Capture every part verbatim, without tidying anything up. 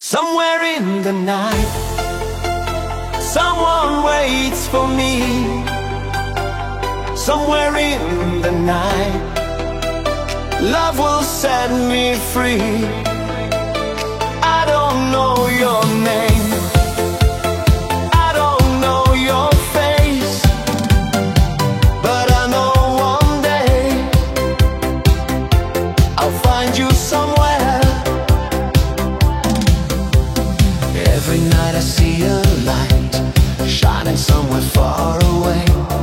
Somewhere in the night, someone waits for me. Somewhere in the night, love will set me free. I don't know your name, I don't know your face, but I know one day I'll find you somewhere. Every night I see a light shining somewhere far away,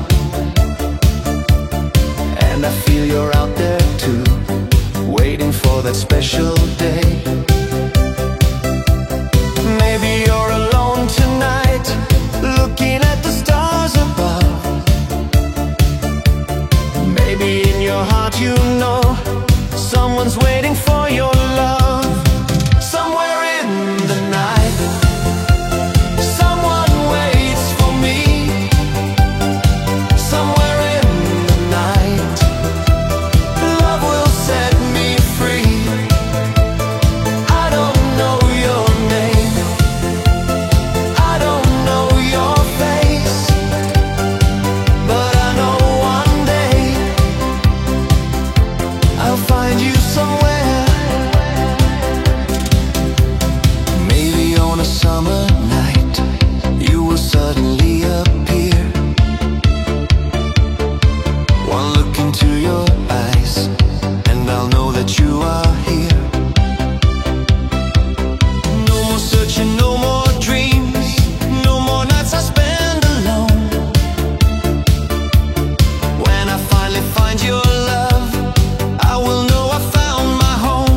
and I feel you're out there too, waiting for that special day. Maybe you're alone tonight, looking at the stars above. Maybe in your heart you know someone's waiting for your love. Somewhere in the night, someone waits for me. Somewhere in the night, love will set me free. I don't know your name, I don't know your face, but I know one day I'll find you somewhere. Maybe on a summer night you will suddenly appear. One look into your eyes and I'll know that you are here. No more searching, no more dreams, no more nights I spend alone. When I finally find your love, I will know I found my home.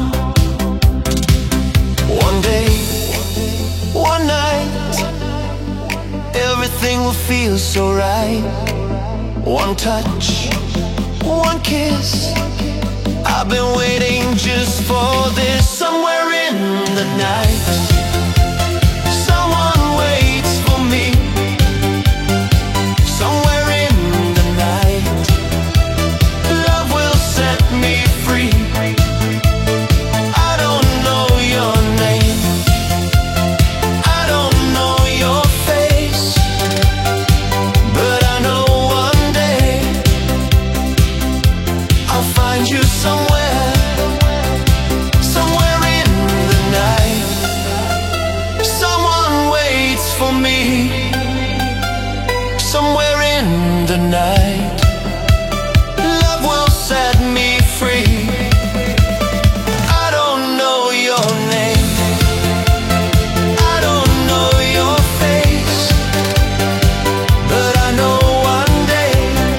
One day, one night, everything will feel so right. One touch, one kiss, I've been waiting just for this. Somewhere in the night, someone waits for me. Somewhere in the night, love will set me free. I don't know your name, I don't know your face, but I know one day I'll find you somewhere. Somewhere in the night, someone waits for me. Somewhere in the night, love will set me free. I don't know your name, I don't know your face, but I know one day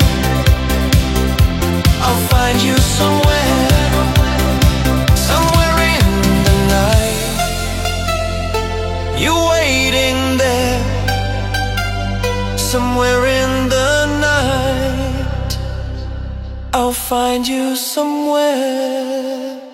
I'll find you somewhere. Somewhere in the night, you're waiting there. Somewhere in the night, I'll find you somewhere.